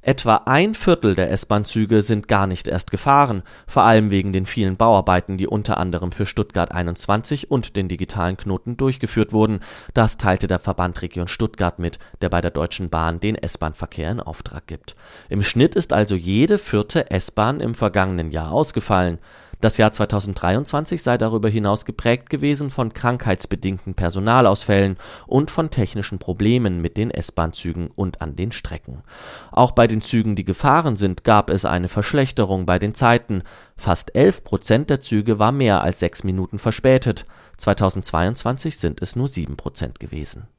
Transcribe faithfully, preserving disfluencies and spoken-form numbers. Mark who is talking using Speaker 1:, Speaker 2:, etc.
Speaker 1: Etwa ein Viertel der S-Bahn-Züge sind gar nicht erst gefahren, vor allem wegen den vielen Bauarbeiten, die unter anderem für Stuttgart einundzwanzig und den digitalen Knoten durchgeführt wurden. Das teilte der Verband Region Stuttgart mit, der bei der Deutschen Bahn den S-Bahn-Verkehr in Auftrag gibt. Im Schnitt ist also jede vierte S-Bahn im vergangenen Jahr ausgefallen. Das Jahr zweitausenddreiundzwanzig sei darüber hinaus geprägt gewesen von krankheitsbedingten Personalausfällen und von technischen Problemen mit den S-Bahn-Zügen und an den Strecken. Auch bei den Zügen, die gefahren sind, gab es eine Verschlechterung bei den Zeiten. Fast elf Prozent der Züge war mehr als sechs Minuten verspätet. zweitausendzweiundzwanzig sind es nur sieben Prozent gewesen.